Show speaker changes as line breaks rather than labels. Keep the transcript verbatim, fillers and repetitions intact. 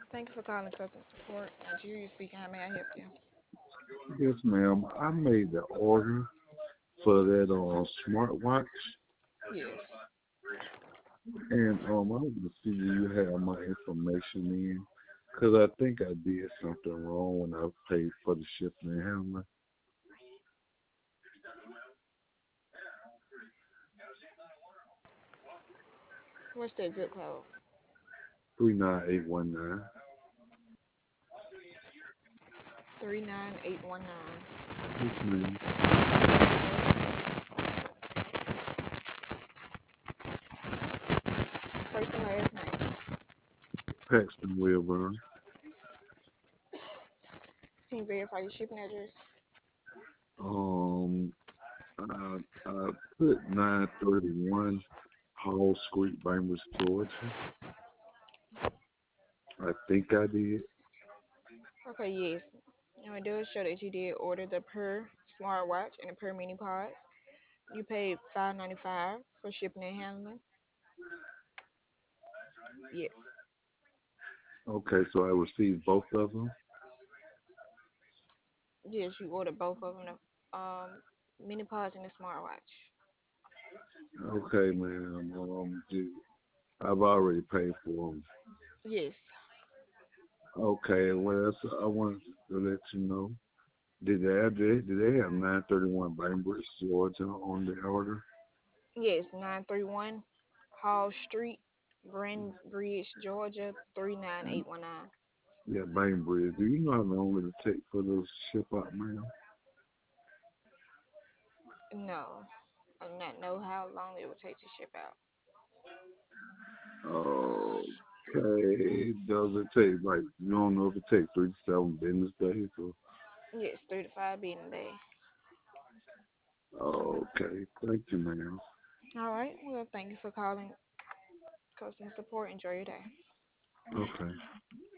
Thank you for calling customer support. Nigeria speaking. How may I help you?
Yes, ma'am. I made the order for that uh, smartwatch,
Yes.
and um, I want to see do you have my information in, because I think I did something wrong when I paid for the shipping and handling.
What's that zip code?
Three nine eight one nine.
Three nine eight one nine.
Yes, ma'am.
First and last name.
Paxton Wilburn.
Can you verify your shipping address?
Um, I, I put nine thirty one Hall Street, Bainbridge, Georgia. I think I did.
Okay, yes. Now it does show that you did order the Per smartwatch and the Per mini pods. You paid five ninety five for shipping and handling. Yes.
Okay, so I received both of them.
Yes, you ordered both of them. The um mini pods and the smartwatch.
Okay, ma'am. Um, do- I've already paid for them.
Yes.
Okay, well, so I wanted to let you know. Did they have, did they have nine thirty-one Bainbridge, Georgia on the order?
Yes. Nine three one Hall Street, Grand Bridge, Georgia three nine eight one nine.
Yeah, Bainbridge. Do you know how long it'll take for those ship out, ma'am?
No. I do not know how long it will take to ship out.
Okay. Does it take, like, you don't know if it takes three to seven business days or?
Yes, three to five being a day.
Okay. Thank you, ma'am.
All right. Well, thank you for calling customer support. Enjoy your day.
Okay.